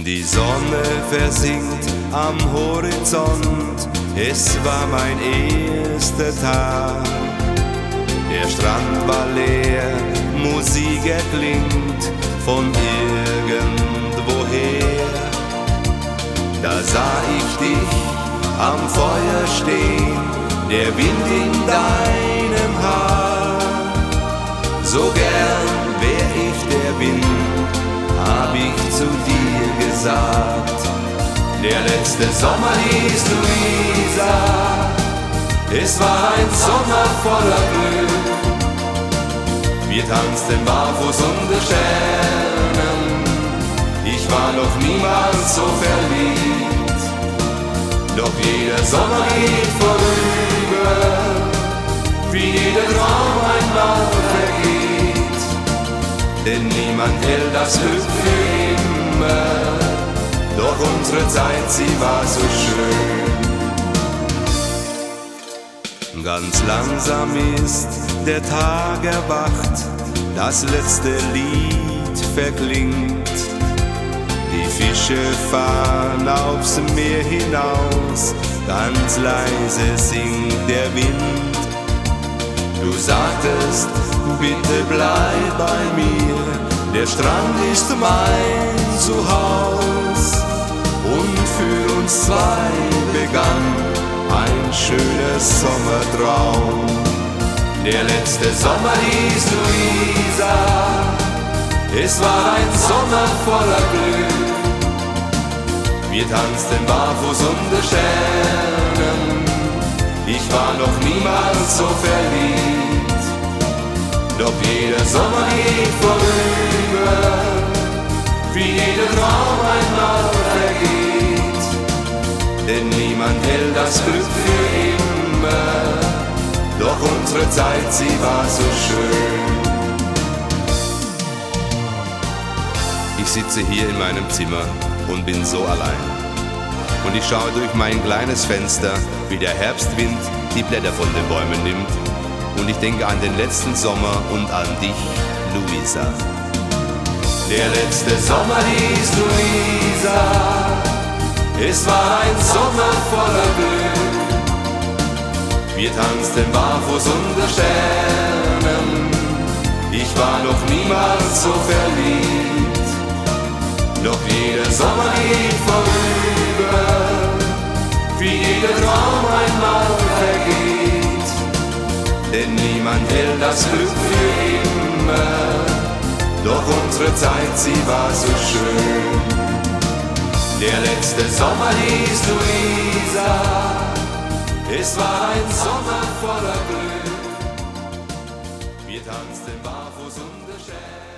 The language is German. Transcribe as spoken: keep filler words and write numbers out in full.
Die Sonne versinkt am Horizont, es war mein erster Tag. Der Strand war leer, Musik erklingt von irgendwoher. Da sah ich dich am Feuer stehen, der Wind in deinem Haar. So gern wär ich der Wind, hab ich zu dir gesagt. Der letzte Sommer hieß Luisa, es war ein Sommer voller Glück. Wir tanzten barfuß unter Sternen, ich war noch niemals so verliebt. Doch jeder Sommer geht vorüber, wie jeder Traum einmal vergeht. Denn niemand hält das Glück für immer, doch unsere Zeit, sie war so schön. Ganz langsam ist der Tag erwacht, das letzte Lied verklingt. Die Fische fahren aufs Meer hinaus, ganz leise singt der Wind. Du sagtest, bitte bleib bei mir, der Strand ist mein Zuhause. Und für uns zwei begann ein schöner Sommertraum. Der letzte Sommer hieß Luisa, es war ein Sommer voller Glück. Wir tanzten barfuß unter Sternen, ich war noch niemals so verliebt. Doch jeder Sommer geht vorüber, wie jeder Traum einmal vergeht. Denn niemand hält das Glück für immer, doch unsere Zeit, sie war so schön. Ich sitze hier in meinem Zimmer und bin so allein. Und ich schaue durch mein kleines Fenster, wie der Herbstwind die Blätter von den Bäumen nimmt. Und ich denke an den letzten Sommer und an dich, Luisa. Der letzte Sommer hieß Luisa, es war ein Sommer voller Glück. Wir tanzten barfuß unter Sternen, ich war noch niemals so verliebt. Doch jeder Sommer geht vorüber, wie jeder Traum einmal vergeht. Denn niemand hält das Glück für immer, doch unsere Zeit, sie war so schön. Der letzte Sommer hieß Luisa, es war ein Sommer voller Glück. Wir tanzten barfuß unter Sternen.